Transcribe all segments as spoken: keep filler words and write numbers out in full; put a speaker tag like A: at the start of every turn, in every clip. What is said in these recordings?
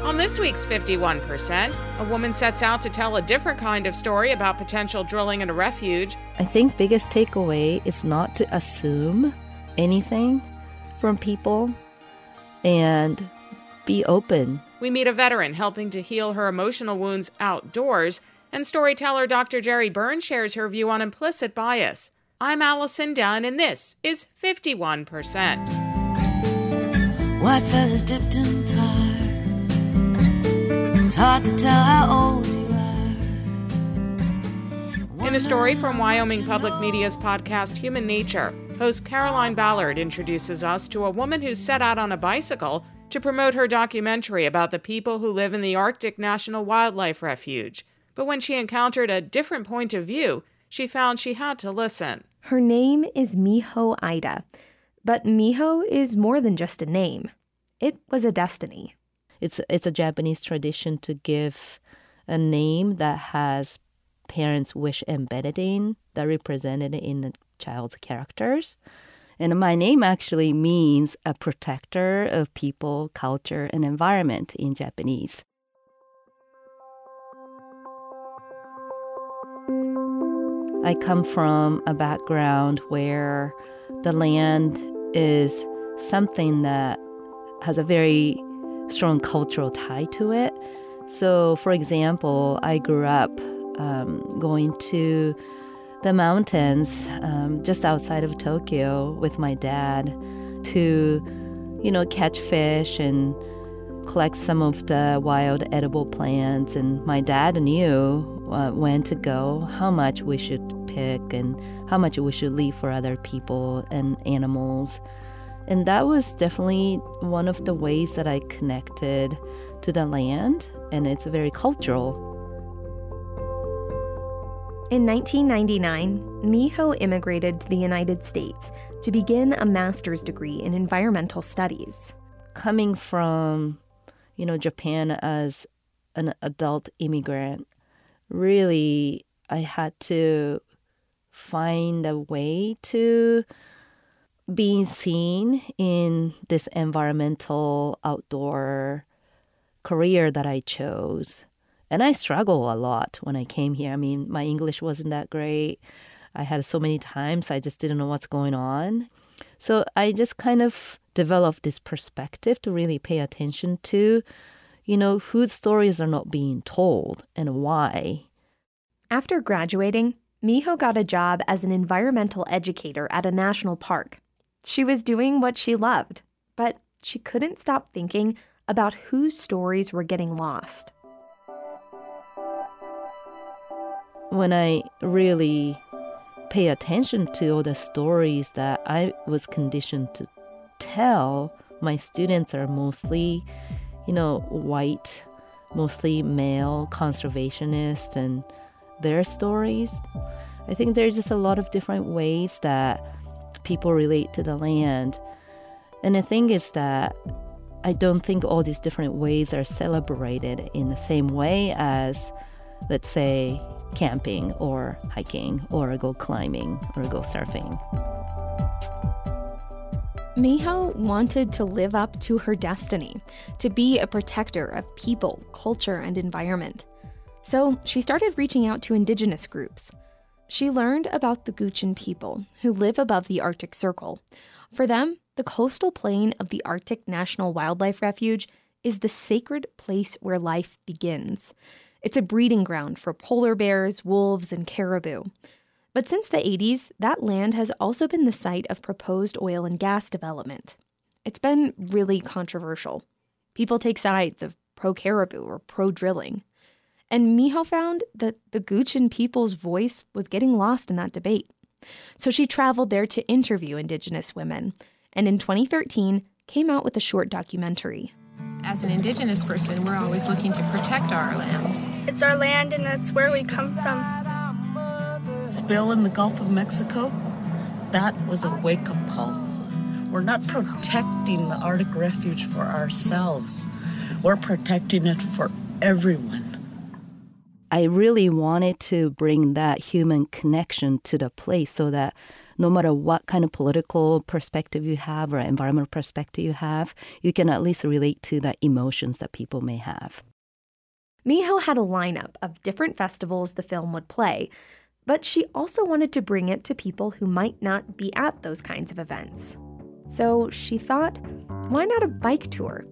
A: On this week's fifty-one percent, a woman sets out to tell a different kind of story about potential drilling in a refuge.
B: I think biggest takeaway is not to assume anything from people and be open.
A: We meet a veteran helping to heal her emotional wounds outdoors, and storyteller Doctor Jerry Byrne shares her view on implicit bias. I'm Allison Dunn, and this is fifty-one percent.
C: White feathers dipped in tar. It's hard to tell how old you are.
A: In a story from Wyoming Public Media's podcast Human Nature, host Caroline Ballard introduces us to a woman who set out on a bicycle to promote her documentary about the people who live in the Arctic National Wildlife Refuge. But when she encountered a different point of view, she found she had to listen.
D: Her name is Miho Ida, but Miho is more than just a name. It was a destiny.
B: It's it's a Japanese tradition to give a name that has parents' wish embedded in, that represented in the child's characters. And my name actually means a protector of people, culture, and environment in Japanese. I come from a background where the land is something that has a very strong cultural tie to it. So, for example, I grew up um, going to the mountains um, just outside of Tokyo with my dad to, you know, catch fish and collect some of the wild edible plants. And my dad knew uh, when to go, how much we should pick, and how much we should leave for other people and animals. And that was definitely one of the ways that I connected to the land, and it's very cultural.
D: In nineteen ninety-nine, Miho immigrated to the United States to begin a master's degree in environmental studies.
B: Coming from, you know, Japan as an adult immigrant, really, I had to find a way to being seen in this environmental outdoor career that I chose. And I struggled a lot when I came here. I mean, my English wasn't that great. I had so many times I just didn't know what's going on. So I just kind of developed this perspective to really pay attention to, you know, whose stories are not being told and why.
D: After graduating, Miho got a job as an environmental educator at a national park. She was doing what she loved, but she couldn't stop thinking about whose stories were getting lost.
B: When I really pay attention to all the stories that I was conditioned to tell, my students are mostly, you know, white, mostly male conservationists, and their stories. I think there's just a lot of different ways that people relate to the land. And the thing is that I don't think all these different ways are celebrated in the same way as, let's say, camping or hiking or go climbing or go surfing.
D: Miho wanted to live up to her destiny, to be a protector of people, culture, and environment. So she started reaching out to indigenous groups. She learned about the Gutchen people who live above the Arctic Circle. For them, the coastal plain of the Arctic National Wildlife Refuge is the sacred place where life begins. It's a breeding ground for polar bears, wolves, and caribou. But since the eighties, that land has also been the site of proposed oil and gas development. It's been really controversial. People take sides of pro-caribou or pro-drilling. And Miho found that the Gutchen people's voice was getting lost in that debate. So she traveled there to interview indigenous women, and in twenty thirteen came out with a short documentary.
E: As an indigenous person, we're always looking to protect our lands.
F: It's our land and that's where we come from.
G: Spill in the Gulf of Mexico, that was a wake-up call. We're not protecting the Arctic Refuge for ourselves. We're protecting it for everyone.
B: I really wanted to bring that human connection to the place so that no matter what kind of political perspective you have or environmental perspective you have, you can at least relate to the emotions that people may have.
D: Miho had a lineup of different festivals the film would play, but she also wanted to bring it to people who might not be at those kinds of events. So she thought, why not a bike tour?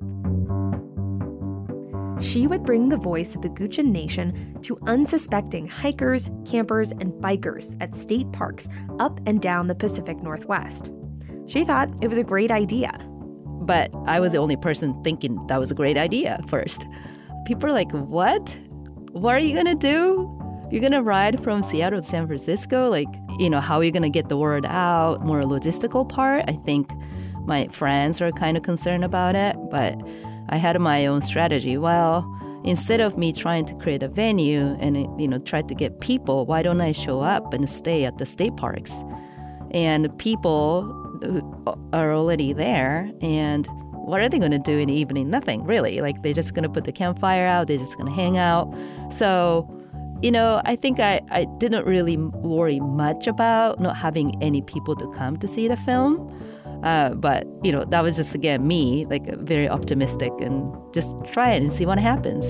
D: She would bring the voice of the Gutchen Nation to unsuspecting hikers, campers, and bikers at state parks up and down the Pacific Northwest. She thought it was a great idea.
B: But I was the only person thinking that was a great idea first. People are like, what? What are you going to do? You're going to ride from Seattle to San Francisco? Like, you know, how are you going to get the word out? More logistical part. I think my friends were kind of concerned about it, but I had my own strategy. Well, instead of me trying to create a venue and, you know, try to get people, why don't I show up and stay at the state parks? And people who are already there, and what are they going to do in the evening? Nothing, really. Like, they're just going to put the campfire out. They're just going to hang out. So, you know, I think I, I didn't really worry much about not having any people to come to see the film. Uh, but, you know, that was just, again, me, like, very optimistic and just try it and see what happens.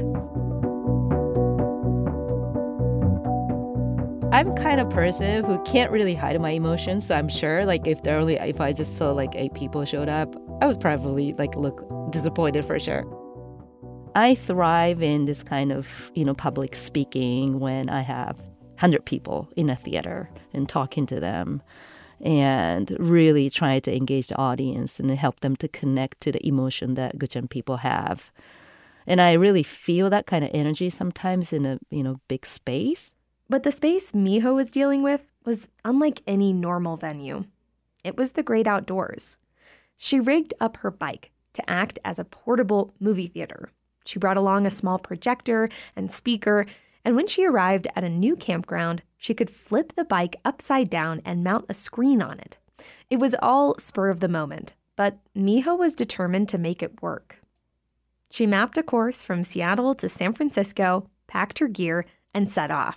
B: I'm kind of person who can't really hide my emotions. So I'm sure, like, if there only if I just saw like eight people showed up, I would probably like look disappointed for sure. I thrive in this kind of, you know, public speaking when I have one hundred people in a theater and talking to them and really trying to engage the audience and help them to connect to the emotion that Gutchen people have. And I really feel that kind of energy sometimes in a, you know, big space.
D: But the space Miho was dealing with was unlike any normal venue. It was the great outdoors. She rigged up her bike to act as a portable movie theater. She brought along a small projector and speaker, and when she arrived at a new campground, she could flip the bike upside down and mount a screen on it. It was all spur of the moment, but Miho was determined to make it work. She mapped a course from Seattle to San Francisco, packed her gear, and set off.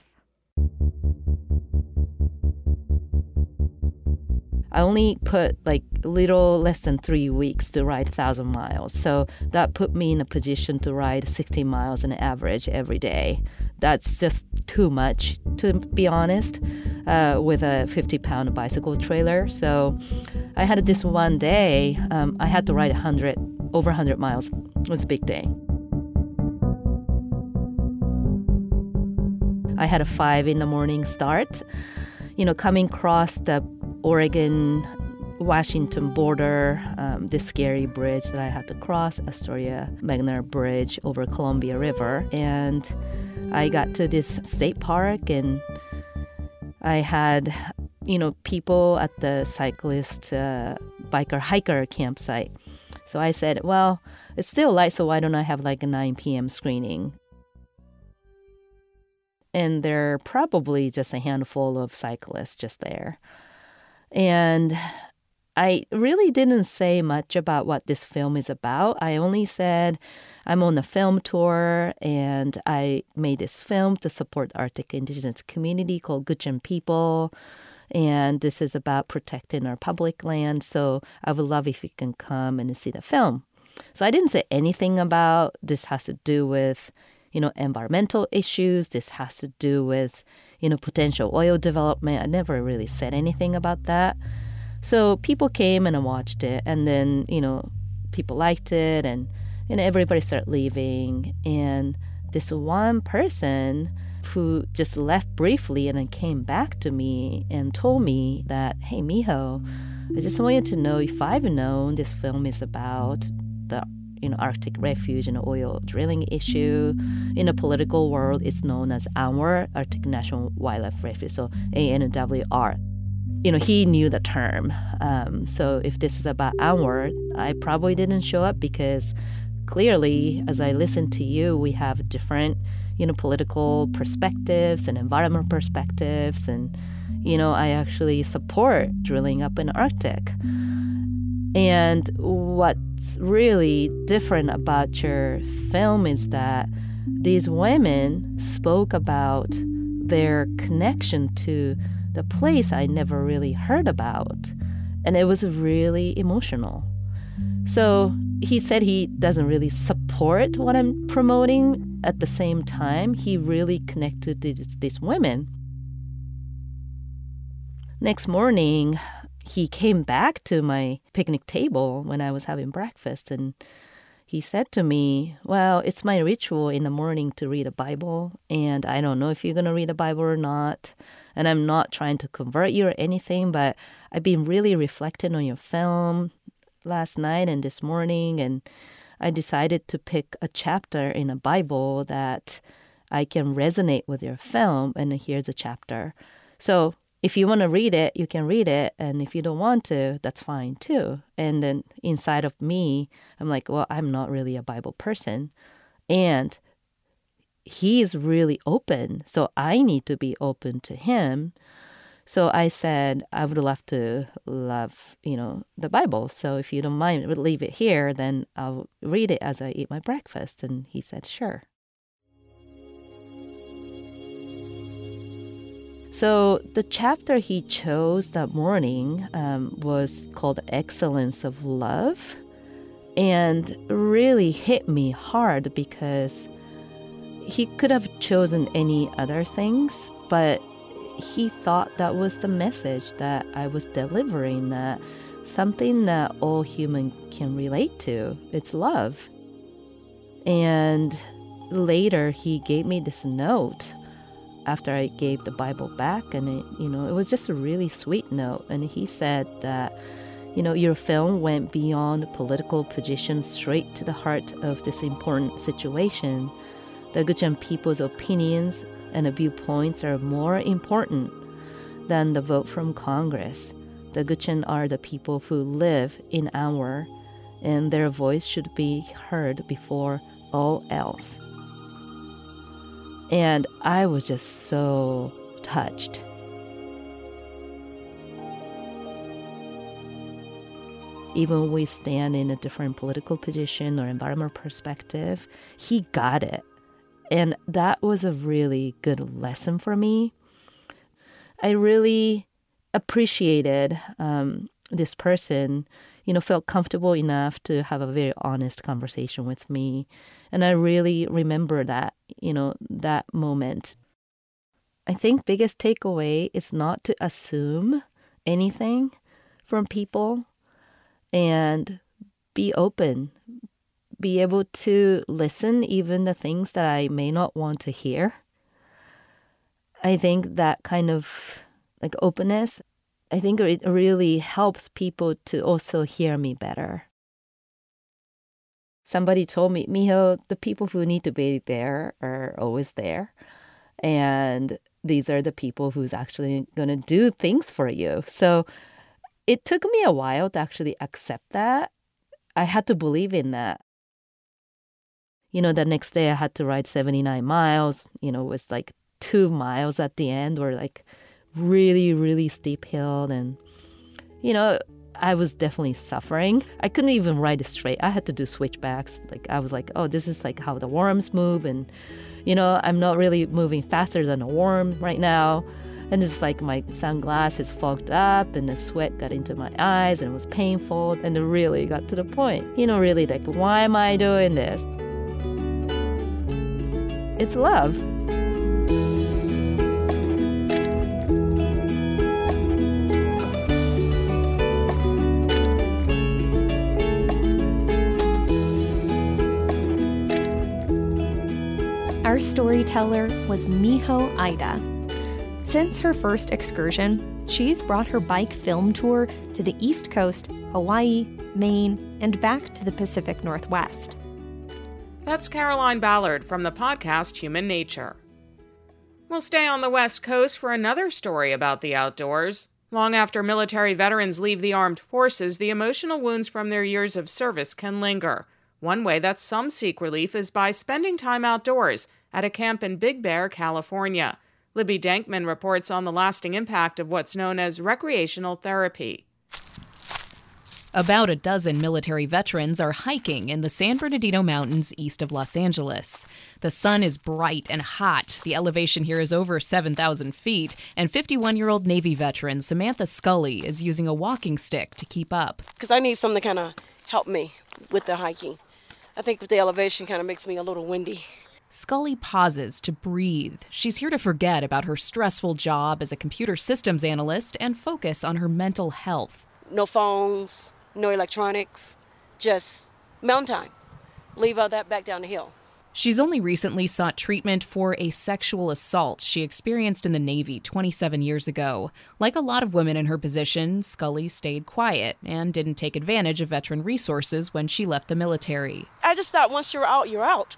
B: I only put like a little less than three weeks to ride one thousand miles. So that put me in a position to ride sixteen miles on average every day. That's just too much, to be honest, uh, with a fifty pound bicycle trailer. So I had this one day, um, I had to ride one hundred, over one hundred miles. It was a big day. I had a five in the morning start, you know, coming across the Oregon-Washington border, um, this scary bridge that I had to cross, Astoria-Magna Bridge over Columbia River. And I got to this state park, and I had, you know, people at the cyclist, uh, biker, hiker campsite. So I said, well, it's still light, so why don't I have like a nine p.m. screening? And there are probably just a handful of cyclists just there. And I really didn't say much about what this film is about. I only said I'm on a film tour, and I made this film to support the Arctic indigenous community called Gutchen People. And this is about protecting our public land. So I would love if you can come and see the film. So I didn't say anything about this has to do with, you know, environmental issues. This has to do with, you know, potential oil development. I never really said anything about that. So people came and watched it, and then, you know, people liked it, and, and everybody started leaving. And this one person who just left briefly and then came back to me and told me that, hey, Miho, I just want you to know, if I've known this film is about the you know, Arctic refuge and oil drilling issue. In the political world, it's known as ANWR, Arctic National Wildlife Refuge, so A N W R. You know, he knew the term. Um, so if this is about ANWR, I probably didn't show up because clearly, as I listen to you, we have different, you know, political perspectives and environmental perspectives. And, you know, I actually support drilling up in Arctic. And what's really different about your film is that these women spoke about their connection to the place I never really heard about. And it was really emotional. So he said he doesn't really support what I'm promoting. At the same time, he really connected to these, these women. Next morning, he came back to my picnic table when I was having breakfast, and he said to me, well, it's my ritual in the morning to read a Bible, and I don't know if you're going to read a Bible or not, and I'm not trying to convert you or anything, but I've been really reflecting on your film last night and this morning, and I decided to pick a chapter in a Bible that I can resonate with your film, and here's a chapter. So if you want to read it, you can read it, and if you don't want to, that's fine too. And then inside of me, I'm like, well, I'm not really a Bible person, and he's really open, so I need to be open to him. So I said, I would love to love, you know, the Bible. So if you don't mind, leave it here, then I'll read it as I eat my breakfast. And he said, sure. So the chapter he chose that morning um, was called Excellence of Love, and really hit me hard because he could have chosen any other things, but he thought that was the message that I was delivering, that something that all humans can relate to. It's love. And later he gave me this note after I gave the Bible back, and it, you know, it was just a really sweet note. And he said that, you know, your film went beyond political position straight to the heart of this important situation. The Gutchen people's opinions and viewpoints are more important than the vote from Congress. The Gutchen are the people who live in our, and their voice should be heard before all else. And I was just so touched. Even when we stand in a different political position or environmental perspective, he got it. And that was a really good lesson for me. I really appreciated um, this person, you know, felt comfortable enough to have a very honest conversation with me. And I really remember that, you know, that moment. I think biggest takeaway is not to assume anything from people and be open. Be able to listen even the things that I may not want to hear. I think that kind of like openness, I think it really helps people to also hear me better. Somebody told me, Miho, the people who need to be there are always there. And these are the people who's actually going to do things for you. So it took me a while to actually accept that. I had to believe in that. You know, the next day I had to ride seventy-nine miles, you know, it was like two miles at the end or like really, really steep hill. And, you know, I was definitely suffering. I couldn't even ride it straight. I had to do switchbacks. Like, I was like, oh, this is like how the worms move. And, you know, I'm not really moving faster than a worm right now. And it's like my sunglasses fogged up and the sweat got into my eyes and it was painful. And it really got to the point, you know, really like, why am I doing this? It's love.
D: Our storyteller was Miho Aida. Since her first excursion, she's brought her bike film tour to the East Coast, Hawaii, Maine, and back to the Pacific Northwest.
A: That's Caroline Ballard from the podcast Human Nature. We'll stay on the West Coast for another story about the outdoors. Long after military veterans leave the armed forces, the emotional wounds from their years of service can linger. One way that some seek relief is by spending time outdoors at a camp in Big Bear, California. Libby Dankman reports on the lasting impact of what's known as recreational therapy.
H: About a dozen military veterans are hiking in the San Bernardino Mountains east of Los Angeles. The sun is bright and hot. The elevation here is over seven thousand feet, and fifty-one-year-old Navy veteran Samantha Scully is using a walking stick to keep up.
I: Because I need something to kind of help me with the hiking. I think with the elevation kind of makes me a little windy.
H: Scully pauses to breathe. She's here to forget about her stressful job as a computer systems analyst and focus on her mental health.
I: No phones, no electronics, just mountain time. Leave all that back down the hill.
H: She's only recently sought treatment for a sexual assault she experienced in the Navy twenty-seven years ago. Like a lot of women in her position, Scully stayed quiet and didn't take advantage of veteran resources when she left the military.
I: I just thought once you're out, you're out.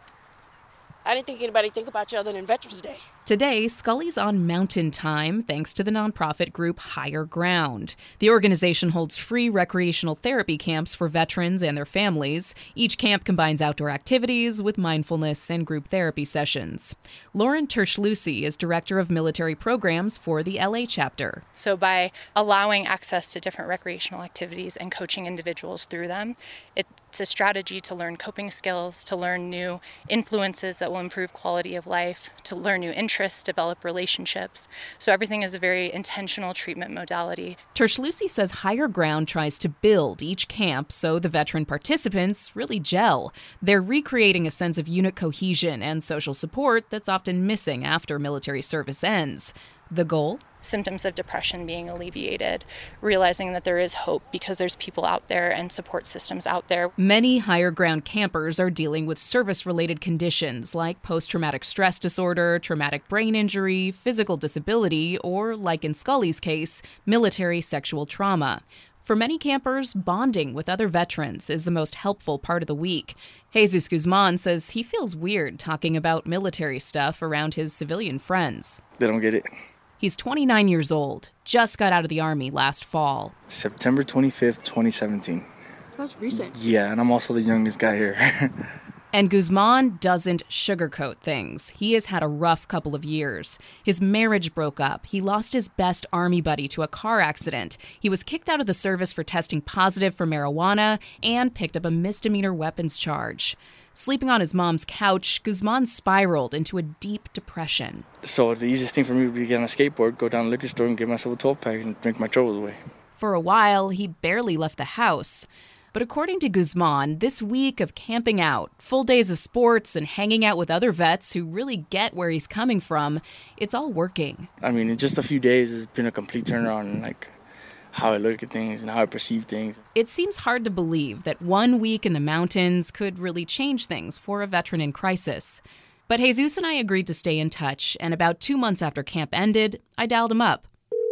I: I didn't think anybody think about you other than Veterans Day.
H: Today, Scully's on mountain time thanks to the nonprofit group Higher Ground. The organization holds free recreational therapy camps for veterans and their families. Each camp combines outdoor activities with mindfulness and group therapy sessions. Lauren Terschlucy is director of military programs for the L A chapter.
J: So by allowing access to different recreational activities and coaching individuals through them, it's a strategy to learn coping skills, to learn new influences that will improve quality of life, to learn new interests, develop relationships. So everything is a very intentional treatment modality.
H: Terschlucy says Higher Ground tries to build each camp so the veteran participants really gel. They're recreating a sense of unit cohesion and social support that's often missing after military service ends. The goal?
J: Symptoms of depression being alleviated, realizing that there is hope because there's people out there and support systems out there.
H: Many Higher Ground campers are dealing with service-related conditions like post-traumatic stress disorder, traumatic brain injury, physical disability, or, like in Scully's case, military sexual trauma. For many campers, bonding with other veterans is the most helpful part of the week. Jesus Guzman says he feels weird talking about military stuff around his civilian friends.
K: They don't get it.
H: He's twenty-nine years old, just got out of the Army last fall.
K: September twenty-fifth, twenty seventeen.
F: That's recent.
K: Yeah, and I'm also the youngest guy here.
H: And Guzman doesn't sugarcoat things. He has had a rough couple of years. His marriage broke up. He lost his best Army buddy to a car accident. He was kicked out of the service for testing positive for marijuana and picked up a misdemeanor weapons charge. Sleeping on his mom's couch, Guzman spiraled into a deep depression.
K: So the easiest thing for me would be to get on a skateboard, go down to the liquor store and get myself a twelve-pack and drink my troubles away.
H: For a while, he barely left the house. But according to Guzman, this week of camping out, full days of sports, and hanging out with other vets who really get where he's coming from, it's all working.
K: I mean, in just a few days, it's been a complete turnaround in, like, how I look at things and how I perceive things.
H: It seems hard to believe that one week in the mountains could really change things for a veteran in crisis. But Jesus and I agreed to stay in touch, and about two months after camp ended, I dialed him up.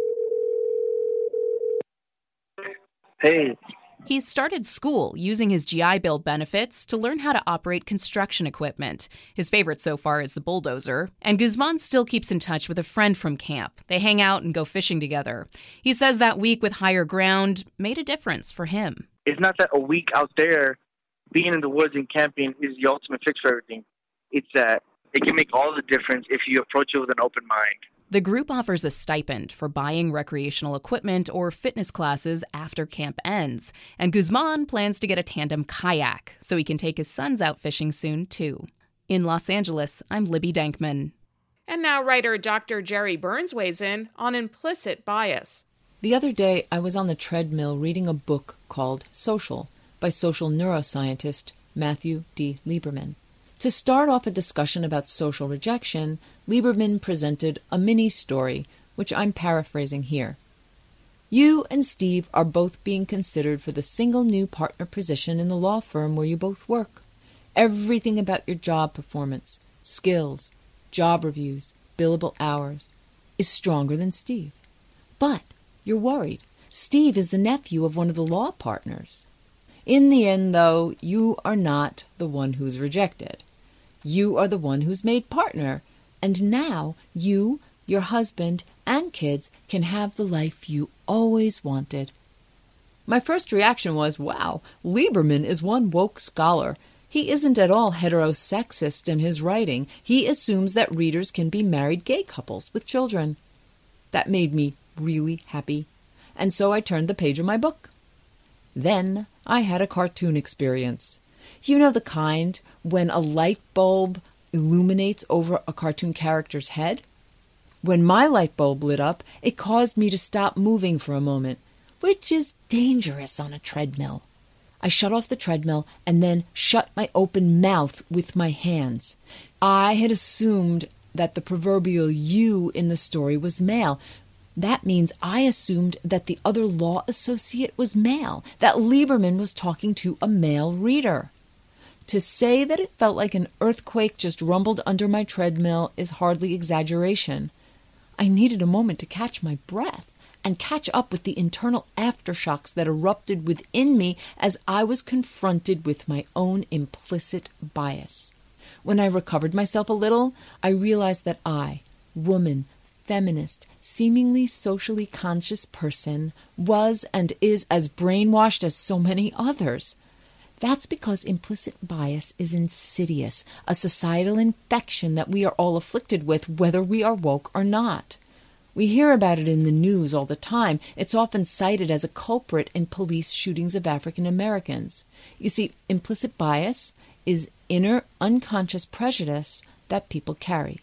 L: Hey.
H: He's started school using his G I Bill benefits to learn how to operate construction equipment. His favorite so far is the bulldozer. And Guzman still keeps in touch with a friend from camp. They hang out and go fishing together. He says that week with Higher Ground made a difference for him.
L: It's not that a week out there, being in the woods and camping is the ultimate fix for everything. It's that it can make all the difference if you approach it with an open mind.
H: The group offers a stipend for buying recreational equipment or fitness classes after camp ends, and Guzman plans to get a tandem kayak so he can take his sons out fishing soon, too. In Los Angeles, I'm Libby Dankman.
A: And now writer Doctor Jerry Burns weighs in on implicit bias.
M: The other day, I was on the treadmill reading a book called Social by social neuroscientist Matthew D. Lieberman. To start off a discussion about social rejection, Lieberman presented a mini-story, which I'm paraphrasing here. You and Steve are both being considered for the single new partner position in the law firm where you both work. Everything about your job performance, skills, job reviews, billable hours, is stronger than Steve. But you're worried. Steve is the nephew of one of the law partners. In the end, though, you are not the one who's rejected. You are the one who's made partner, and now you, your husband, and kids can have the life you always wanted. My first reaction was, wow, Lieberman is one woke scholar. He isn't at all heterosexist in his writing. He assumes that readers can be married gay couples with children. That made me really happy, and so I turned the page of my book. Then I had a cartoon experience. You know the kind when a light bulb illuminates over a cartoon character's head? When my light bulb lit up, it caused me to stop moving for a moment, which is dangerous on a treadmill. I shut off the treadmill and then shut my open mouth with my hands. I had assumed that the proverbial you in the story was male. That means I assumed that the other law associate was male, that Lieberman was talking to a male reader. To say that it felt like an earthquake just rumbled under my treadmill is hardly exaggeration. I needed a moment to catch my breath and catch up with the internal aftershocks that erupted within me as I was confronted with my own implicit bias. When I recovered myself a little, I realized that I, woman, feminist, seemingly socially conscious person, was and is as brainwashed as so many others. That's because implicit bias is insidious, a societal infection that we are all afflicted with, whether we are woke or not. We hear about it in the news all the time. It's often cited as a culprit in police shootings of African Americans. You see, implicit bias is inner unconscious prejudice that people carry,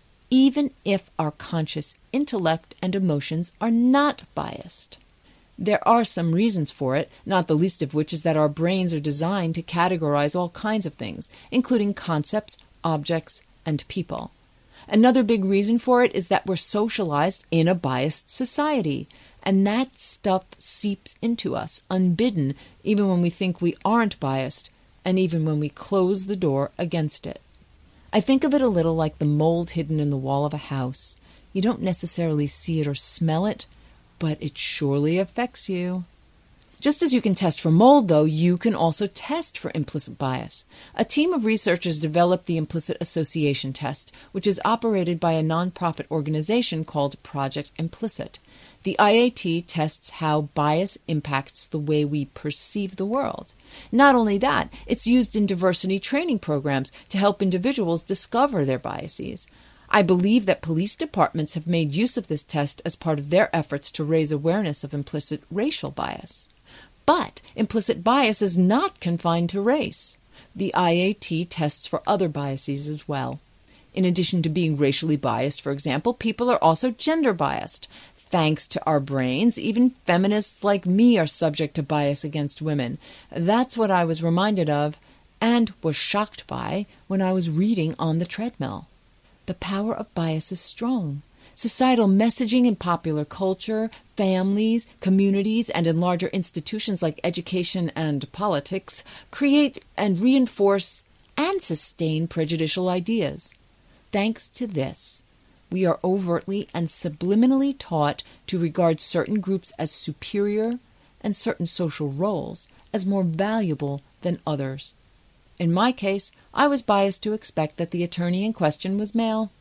M: even if our conscious intellect and emotions are not biased. There are some reasons for it, not the least of which is that our brains are designed to categorize all kinds of things, including concepts, objects, and people. Another big reason for it is that we're socialized in a biased society, and that stuff seeps into us unbidden, even when we think we aren't biased, and even when we close the door against it. I think of it a little like the mold hidden in the wall of a house. You don't necessarily see it or smell it, but it surely affects you. Just as you can test for mold, though, you can also test for implicit bias. A team of researchers developed the Implicit Association Test, which is operated by a nonprofit organization called Project Implicit. The I A T tests how bias impacts the way we perceive the world. Not only that, it's used in diversity training programs to help individuals discover their biases. I believe that police departments have made use of this test as part of their efforts to raise awareness of implicit racial bias. But implicit bias is not confined to race. The I A T tests for other biases as well. In addition to being racially biased, for example, people are also gender biased. Thanks to our brains, even feminists like me are subject to bias against women. That's what I was reminded of and was shocked by when I was reading on the treadmill. The power of bias is strong. Societal messaging in popular culture, families, communities, and in larger institutions like education and politics create and reinforce and sustain prejudicial ideas. Thanks to this, we are overtly and subliminally taught to regard certain groups as superior and certain social roles as more valuable than others. In my case, I was biased to expect that the attorney in question was male.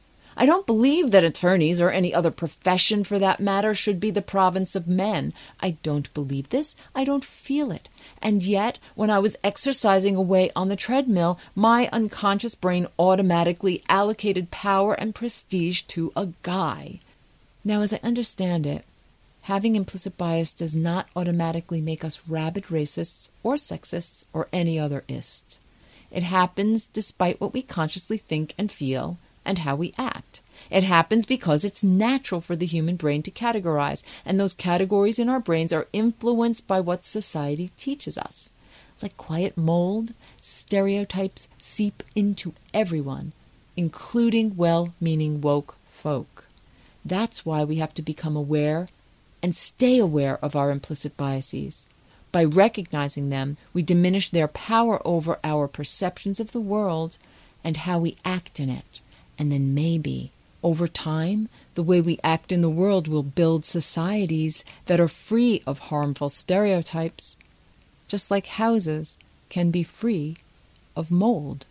M: I don't believe that attorneys, or any other profession for that matter, should be the province of men. I don't believe this. I don't feel it. And yet, when I was exercising away on the treadmill, my unconscious brain automatically allocated power and prestige to a guy. Now, as I understand it, having implicit bias does not automatically make us rabid racists or sexists or any other ist. It happens despite what we consciously think and feel, and how we act. It happens because it's natural for the human brain to categorize, and those categories in our brains are influenced by what society teaches us. Like quiet mold, stereotypes seep into everyone, including well-meaning woke folk. That's why we have to become aware and stay aware of our implicit biases. By recognizing them, we diminish their power over our perceptions of the world and how we act in it. And then maybe, over time, the way we act in the world will build societies that are free of harmful stereotypes, just like houses can be free of mold.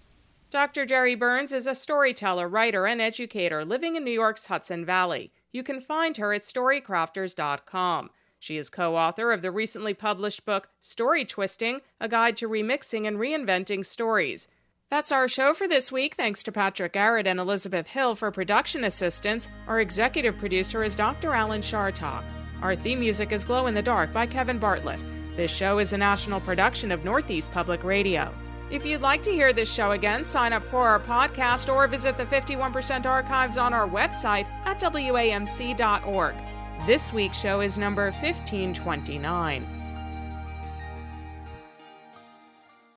A: Doctor Jerry Burns is a storyteller, writer, and educator living in New York's Hudson Valley. You can find her at storycrafters dot com. She is co-author of the recently published book, Story Twisting, A Guide to Remixing and Reinventing Stories. That's our show for this week. Thanks to Patrick Garrett and Elizabeth Hill for production assistance. Our executive producer is Doctor Alan Shartok. Our theme music is Glow in the Dark by Kevin Bartlett. This show is a national production of Northeast Public Radio. If you'd like to hear this show again, sign up for our podcast or visit the fifty-one percent archives on our website at W A M C dot org. This week's show is number fifteen twenty-nine.